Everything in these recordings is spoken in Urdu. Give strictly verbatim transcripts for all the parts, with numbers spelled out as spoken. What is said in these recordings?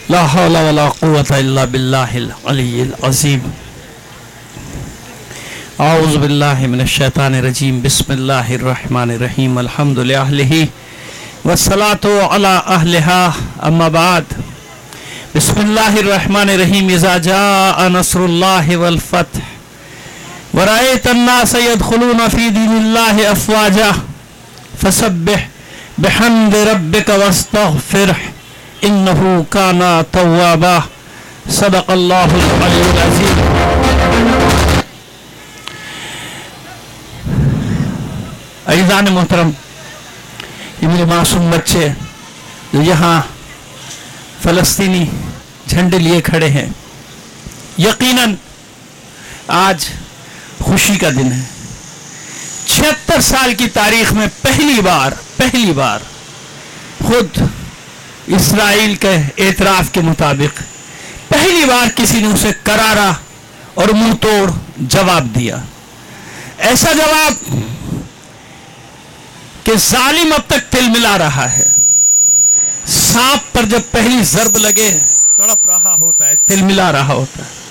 لا حول ولا قوة إلا بالله العلي العظيم. أعوذ بالله من الشيطان الرجيم. بسم الله الرحمن الرحيم. الحمد لله والصلاة على أهلها. أما بعد. بسم الله الرحمن الرحيم. إذا جاء نصر الله والفتح ورأيت الناس يدخلون في دين الله أفواجا فسبح بحمد ربك واستغفره إنه كان توابا. صدق الله العلي العظيم. عزیزان محترم، یہ میرے معصوم بچے جو یہاں فلسطینی جھنڈے لیے کھڑے ہیں، یقیناً آج خوشی کا دن ہے. چھہتر سال کی تاریخ میں پہلی بار پہلی بار خود اسرائیل کے اعتراف کے مطابق پہلی بار کسی نے اسے کرارا اور منہ توڑ جواب دیا. ایسا جواب کہ ظالم اب تک تل ملا رہا ہے. سانپ پر جب پہلی ضرب لگے تڑپ رہا ہوتا ہے، تل ملا رہا ہوتا ہے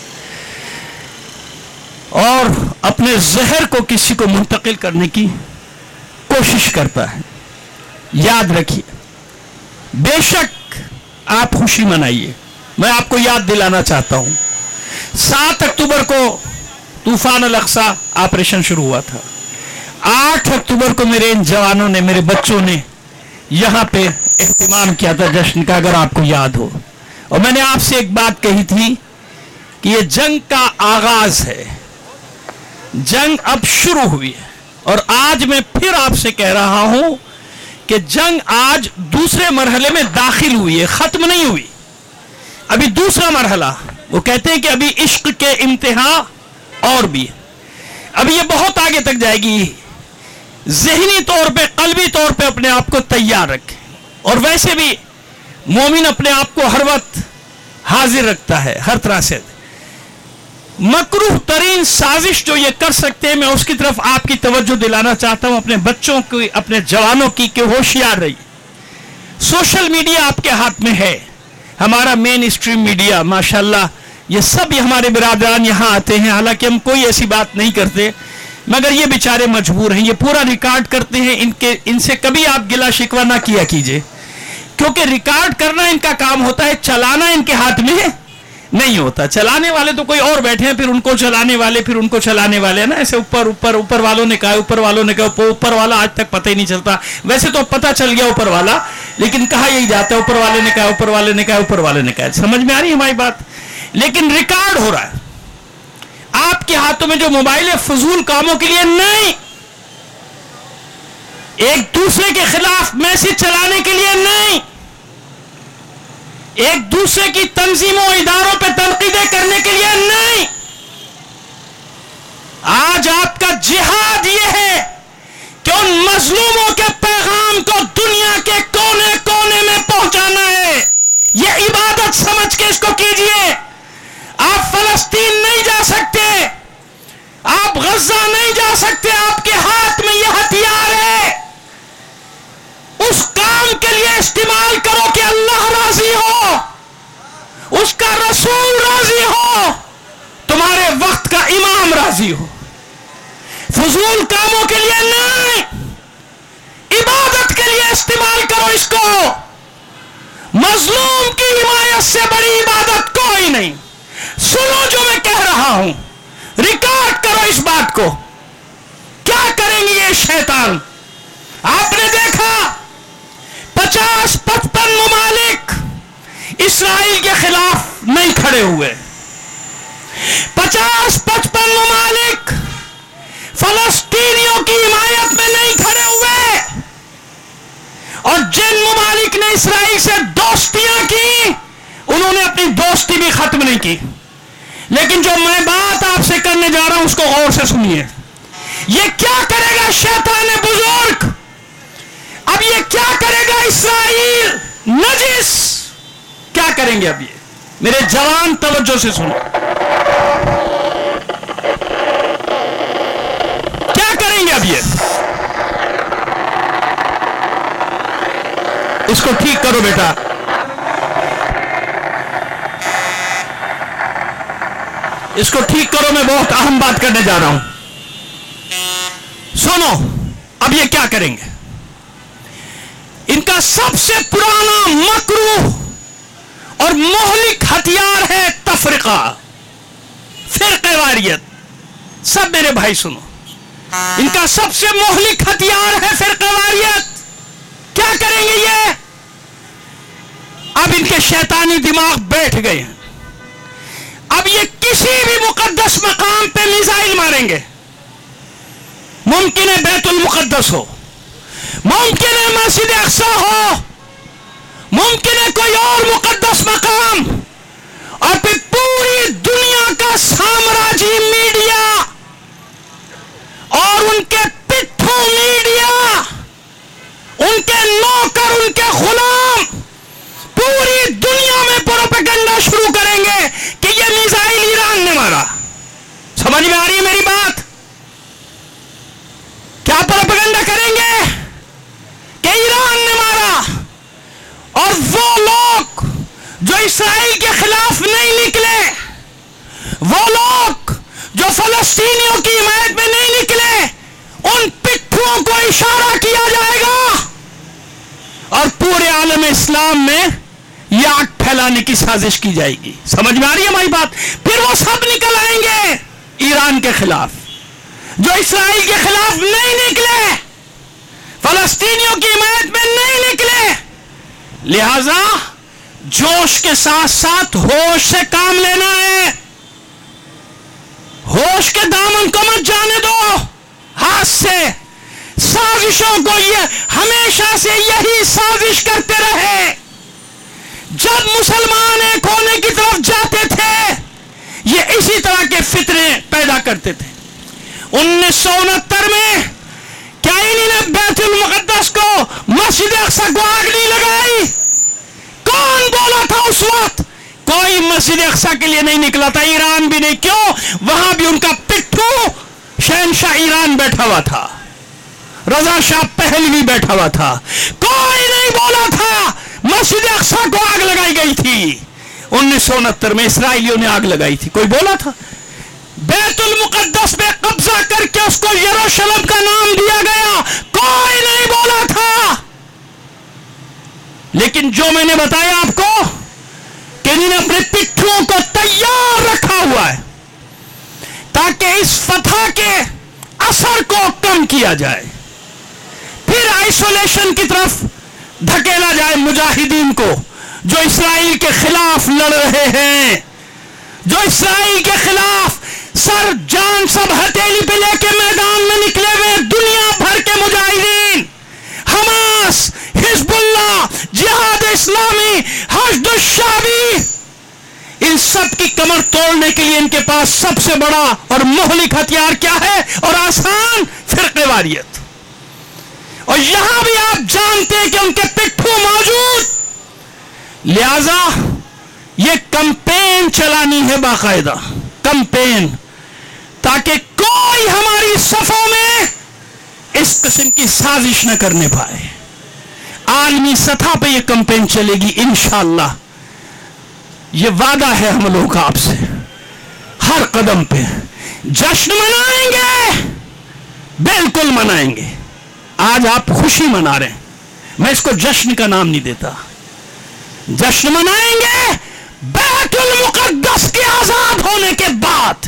اور اپنے زہر کو کسی کو منتقل کرنے کی کوشش کرتا ہے. یاد رکھیے، بے شک آپ خوشی منائیے. میں آپ کو یاد دلانا چاہتا ہوں، سات اکتوبر کو طوفان الاقصی آپریشن شروع ہوا تھا. آٹھ اکتوبر کو میرے ان جوانوں نے، میرے بچوں نے یہاں پہ اہتمام کیا تھا جشن کا، اگر آپ کو یاد ہو. اور میں نے آپ سے ایک بات کہی تھی کہ یہ جنگ کا آغاز ہے، جنگ اب شروع ہوئی ہے. اور آج میں پھر آپ سے کہہ رہا ہوں کہ جنگ آج دوسرے مرحلے میں داخل ہوئی ہے، ختم نہیں ہوئی. ابھی دوسرا مرحلہ، وہ کہتے ہیں کہ ابھی عشق کے امتحا اور بھی، ابھی یہ بہت آگے تک جائے گی. ذہنی طور پہ، قلبی طور پہ اپنے آپ کو تیار رکھیں. اور ویسے بھی مومن اپنے آپ کو ہر وقت حاضر رکھتا ہے ہر طرح سے. مکروہ ترین سازش جو یہ کر سکتے ہیں، میں اس کی طرف آپ کی توجہ دلانا چاہتا ہوں، اپنے بچوں کی، اپنے جوانوں کی، کہ ہوشیار رہی. سوشل میڈیا آپ کے ہاتھ میں ہے، ہمارا مین اسٹریم میڈیا ماشاءاللہ، یہ سب ہمارے برادران یہاں آتے ہیں. حالانکہ ہم کوئی ایسی بات نہیں کرتے، مگر یہ بیچارے مجبور ہیں، یہ پورا ریکارڈ کرتے ہیں. ان کے ان سے کبھی آپ گلا شکوہ نہ کیا کیجئے، کیونکہ ریکارڈ کرنا ان کا کام ہوتا ہے، چلانا ان کے ہاتھ میں نہیں ہوتا. چلانے والے تو کوئی اور بیٹھے ہیں، پھر ان کو چلانے والے پھر ان کو چلانے والے نا، ایسے اوپر اوپر اوپر والوں نے کہا، اوپر والوں نے کہا. اوپر والا آج تک پتہ ہی نہیں چلتا. ویسے تو پتہ چل گیا اوپر والا، لیکن کہا یہی جاتا ہے اوپر والے نے کہا، اوپر والے نے کہا، اوپر والے نے کہا. سمجھ میں آ رہی ہے ہماری بات؟ لیکن ریکارڈ ہو رہا ہے. آپ کے ہاتھوں میں جو موبائل ہے، فضول کاموں کے لیے نہیں، ایک دوسرے کے خلاف میسج چلانے کے لیے نہیں، ایک دوسرے کی تنظیموں اداروں پہ تنقیدیں کرنے کے لیے نہیں. آج آپ کا جہاد یہ ہے کہ ان مظلوموں کے پیغام کو دنیا کے کونے کونے میں پہنچانا ہے. یہ عبادت سمجھ کے اس کو کیجئے. آپ فلسطین نہیں جا سکتے، آپ غزہ نہیں جا سکتے، آپ کے ہاتھ میں یہ ہتھیار ہے. اس کام کے لیے استعمال کرو کہ اللہ راضی ہو، اس کا رسول راضی ہو، تمہارے وقت کا امام راضی ہو. فضول کاموں کے لیے نہیں، عبادت کے لیے استعمال کرو اس کو. مظلوم کی حمایت سے بڑی عبادت کوئی نہیں. سنو جو میں کہہ رہا ہوں، ریکارڈ کرو اس بات کو. کیا کریں گے یہ شیطان؟ آپ نے دیکھا پچاس پچپن ممالک اسرائیل کے خلاف نہیں کھڑے ہوئے، پچاس پچپن ممالک فلسطینیوں کی حمایت میں نہیں کھڑے ہوئے. اور جن ممالک نے اسرائیل سے دوستیاں کی، انہوں نے اپنی دوستی بھی ختم نہیں کی. لیکن جو میں بات آپ سے کرنے جا رہا ہوں اس کو غور سے سنیے. یہ کیا کرے گا شیطان بزرگ؟ اب یہ کیا کرے گا اسرائیل نجس؟ کیا کریں گے اب یہ؟ میرے جوان توجہ سے سنو. کیا کریں گے اب یہ؟ اس کو ٹھیک کرو بیٹا. اس کو ٹھیک کرو، میں بہت اہم بات کرنے جا رہا ہوں. سنو اب یہ کیا کریں گے. ان کا سب سے پرانا مکروہ اور مہلک ہتھیار ہے تفرقہ، فرقہ واریت. سب میرے بھائی سنو، ان کا سب سے مہلک ہتھیار ہے فرقہ واریت. کیا کریں گے یہ؟ اب ان کے شیطانی دماغ بیٹھ گئے ہیں. اب یہ کسی بھی مقدس مقام پہ میزائل ماریں گے. ممکن ہے بیت المقدس ہو، ممکن ہے مسجد اقصی ہو، ممکن ہے کوئی اور مقدس مقام، اور پھر پوری دنیا کا سامراجی میڈیا اور ان کے پٹھو میڈیا، ان کے نوکر، ان کے غلام پوری دنیا میں پروپیگنڈا شروع کریں گے کہ یہ میزائل ایران نے مارا. سمجھ میں آ رہی ہے میری بات؟ کیا پروپیگنڈا کریں گے کہ ایران نے مارا. اور وہ لوگ جو اسرائیل کے خلاف نہیں نکلے، وہ لوگ جو فلسطینیوں کی حمایت میں نہیں نکلے، ان پٹھوں کو اشارہ کیا جائے گا اور پورے عالم اسلام میں یہ آگ پھیلانے کی سازش کی جائے گی. سمجھ میں آ رہی ہے ہماری بات؟ پھر وہ سب نکل آئیں گے ایران کے خلاف، جو اسرائیل کے خلاف نہیں نکلے، فلسطینیوں کی حمایت میں نہیں نکلے. لہذا جوش کے ساتھ ساتھ ہوش سے کام لینا ہے. ہوش کے دامن کو مت جانے دو ہاتھ سے. سازشوں کو یہ ہمیشہ سے یہی سازش کرتے رہے. جب مسلمان ایک ہونے کی طرف جاتے تھے یہ اسی طرح کے فتنے پیدا کرتے تھے. انیس سو انہتر میں کیا انہوں نے بیت المقدس کو، مسجد اقصی کو آگ نہیں لگائی؟ کون بولا تھا اس وقت؟ کوئی مسجد اقصی کے لیے نہیں نکلا تھا، ایران بھی نہیں. کیوں؟ وہاں بھی ان کا پٹھو شہنشاہ ایران بیٹھا ہوا تھا، رضا شاہ پہلوی بیٹھا ہوا تھا. کوئی نہیں بولا تھا مسجد اقصی کو آگ لگائی گئی تھی. انیس سو انہتر میں اسرائیلیوں نے آگ لگائی تھی. کوئی بولا تھا؟ بیت المقدس پہ قبضہ کر کے اس کو یروشلم کا نام دیا گیا، کوئی نہیں بولا تھا. لیکن جو میں نے بتایا آپ کو کہ انہوں نے اپنے پٹھوں کو تیار رکھا ہوا ہے تاکہ اس فتح کے اثر کو کم کیا جائے، پھر آئسولیشن کی طرف دھکیلا جائے مجاہدین کو جو اسرائیل کے خلاف لڑ رہے ہیں، جو اسرائیل کے خلاف سر جان سب ہتھیلی پہ لے کے میدان میں نکلے ہوئے دنیا بھر کے مجاہدین، حماس، حزب اللہ، جہاد اسلامی، حشد الشعبی، ان سب کی کمر توڑنے کے لیے ان کے پاس سب سے بڑا اور مہلک ہتھیار کیا ہے اور آسان؟ فرقہ واریت. اور یہاں بھی آپ جانتے ہیں کہ ان کے پٹھوں موجود. لہذا یہ کمپین چلانی ہے، باقاعدہ کمپین، تاکہ کوئی ہماری صفوں میں اس قسم کی سازش نہ کرنے پائے. عالمی سطح پہ یہ کمپین چلے گی انشاءاللہ. یہ وعدہ ہے ہم لوگوں کا آپ سے. ہر قدم پہ جشن منائیں گے، بالکل منائیں گے. آج آپ خوشی منا رہے ہیں، میں اس کو جشن کا نام نہیں دیتا. جشن منائیں گے بیت المقدس کے آزاد ہونے کے بعد،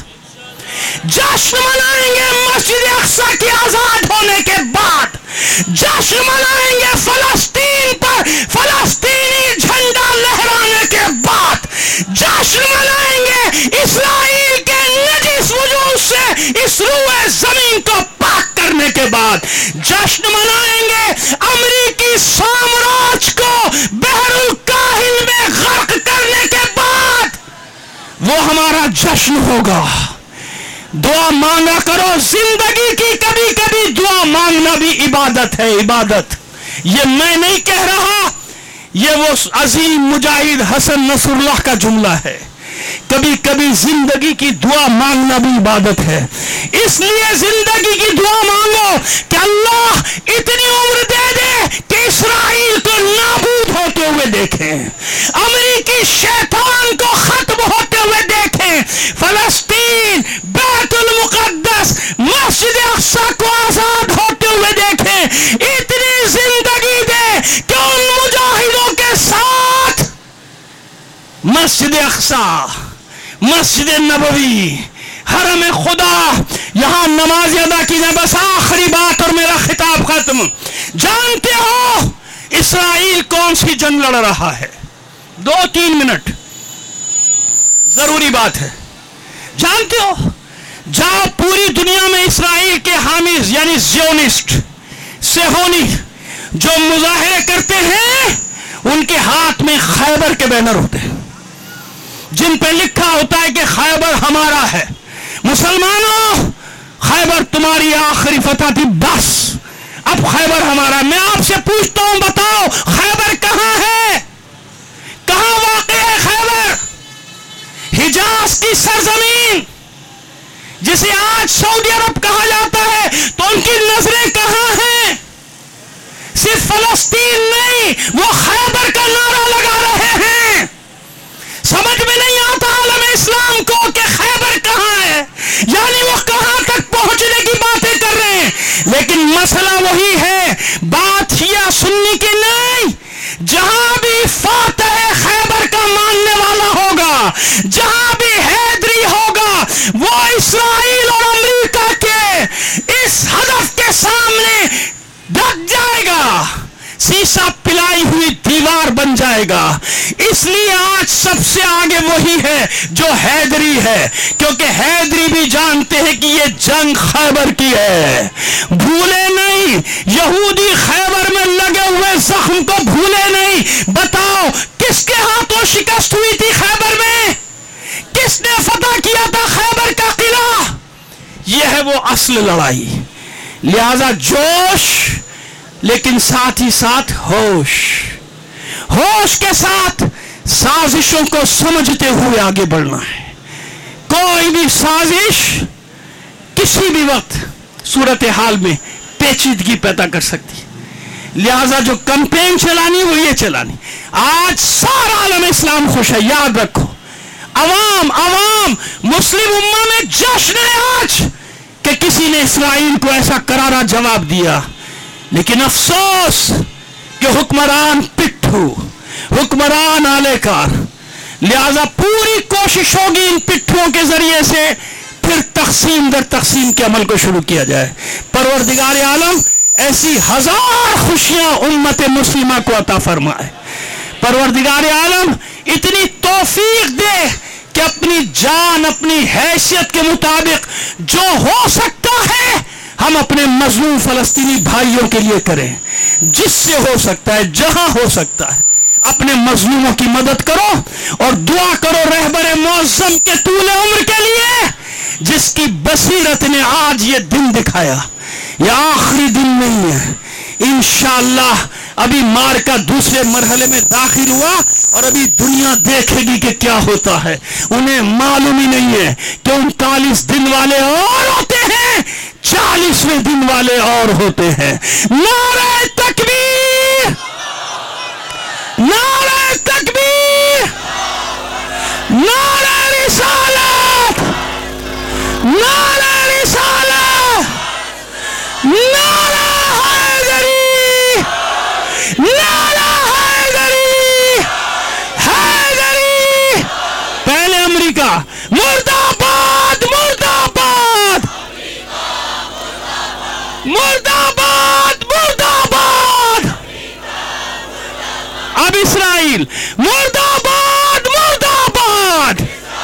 جشن منائیں گے مسجد اقصی کے آزاد ہونے کے بعد، جشن منائیں گے فلسطین پر فلسطینی جھنڈا لہرانے کے بعد، جشن منائیں گے اسرائیل کے نجس وجود سے اس روئے زمین کو پاک کرنے کے بعد، جشن منائیں گے امریکی سامراج کو بحر الکاہل میں غرق کرنے کے بعد. وہ ہمارا جشن ہوگا. دعا مانگا کرو زندگی کی، کبھی کبھی دعا مانگنا بھی عبادت ہے. عبادت یہ میں نہیں کہہ رہا، یہ وہ عظیم مجاہد حسن نصر اللہ کا جملہ ہے. کبھی کبھی زندگی کی دعا مانگنا بھی عبادت ہے. اس لیے زندگی کی دعا مانگو کہ اللہ اتنی عمر دے دے کہ اسرائیل کو نابود ہوتے ہوئے دیکھیں، امریکی شیطان کو ختم ہوتے ہوئے دیکھیں، فلسطین مسجد اقصی، مسجد نبوی، حرم خدا، یہاں نماز ادا کی جائے. بس آخری بات اور میرا خطاب ختم. جانتے ہو اسرائیل کون سی جنگ لڑ رہا ہے؟ دو تین منٹ ضروری بات ہے. جانتے ہو؟ جاؤ پوری دنیا میں اسرائیل کے حامی یعنی زیونسٹ صہیونی جو مظاہرے کرتے ہیں ان کے ہاتھ میں خیبر کے بینر ہوتے ہیں جن پہ لکھا ہوتا ہے کہ خیبر ہمارا ہے. مسلمانوں، خیبر تمہاری آخری فتح تھی، بس اب خیبر ہمارا. میں آپ سے پوچھتا ہوں، بتاؤ خیبر کہاں ہے؟ کہاں واقع ہے خیبر؟ حجاز کی سرزمین جسے آج سعودی عرب کہا جاتا ہے، تو ان کی نظریں کہاں ہیں؟ صرف فلسطین نہیں، وہ خیبر کا نعرہ لگا رہے ہیں. سمجھ میں نہیں آتا عالم اسلام کو کہ خیبر کہاں ہے، یعنی وہ کہاں تک پہنچنے کی باتیں کر رہے ہیں. لیکن مسئلہ وہی ہے، بات شیعہ سنی کی نہیں. جہاں بھی فاتح خیبر کا ماننے والا ہوگا، جہاں بھی حیدری ہوگا، وہ اسرائیل اور امریکہ کے اس ہدف کے سامنے ڈٹ جائے گا، سیسا پلائی ہوئی دیوار بن جائے گا. اس لیے آج سب سے آگے وہی ہے جو حیدری ہے، کیونکہ حیدری بھی جانتے ہیں کہ یہ جنگ خیبر کی ہے. بھولے نہیں، یہودی خیبر میں لگے ہوئے زخم کو بھولے نہیں. بتاؤ کس کے ہاتھوں شکست ہوئی تھی خیبر میں؟ کس نے فتح کیا تھا خیبر کا قلعہ؟ یہ ہے وہ اصل لڑائی. لہذا جوش لیکن ساتھ ہی ساتھ ہوش، ہوش کے ساتھ سازشوں کو سمجھتے ہوئے آگے بڑھنا ہے. کوئی بھی سازش کسی بھی وقت صورتحال میں پیچیدگی پیدا کر سکتی. لہذا جو کمپین چلانی وہ یہ چلانی. آج سارا عالم اسلام خوش ہے، یاد رکھو. عوام عوام مسلم امہ میں جشن ہے آج کہ کسی نے اسرائیل کو ایسا کرارا جواب دیا. لیکن افسوس کہ حکمران پٹھو، حکمران آلے کار. لہذا پوری کوشش ہوگی ان پٹھوں کے ذریعے سے پھر تقسیم در تقسیم کے عمل کو شروع کیا جائے. پروردگار عالم ایسی ہزار خوشیاں امت مسلمہ کو عطا فرمائے. پروردگار عالم اتنی توفیق دے کہ اپنی جان، اپنی حیثیت کے مطابق جو ہو سکتا ہے ہم اپنے مظلوم فلسطینی بھائیوں کے لیے کریں. جس سے ہو سکتا ہے، جہاں ہو سکتا ہے، اپنے مظلوموں کی مدد کرو اور دعا کرو رہبر معظم کے طول عمر کے لیے جس کی بصیرت نے آج یہ دن دکھایا. یہ آخری دن نہیں ہے، انشاءاللہ ابھی مار کا دوسرے مرحلے میں داخل ہوا اور ابھی دنیا دیکھے گی کہ کیا ہوتا ہے. انہیں معلوم ہی نہیں ہے کہ انتالیس دن والے اور ہوتے ہیں، چالیسویں دن والے اور ہوتے ہیں. نعرہ تکبیر، نعرہ تکبیر، نعرہ رسالت، نعرہ رسالت، نعرہ حیدری، نعرہ حیدری، حیدری. پہلے امریکہ مرد آباد، مرد آباد، مرد آباد، مرد آباد. اب اسرائیل مرد آباد، مرد آباد،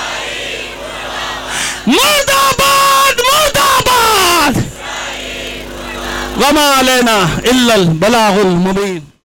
مرد آباد، مرد آباد. وما علینا الا البلاغ المبین.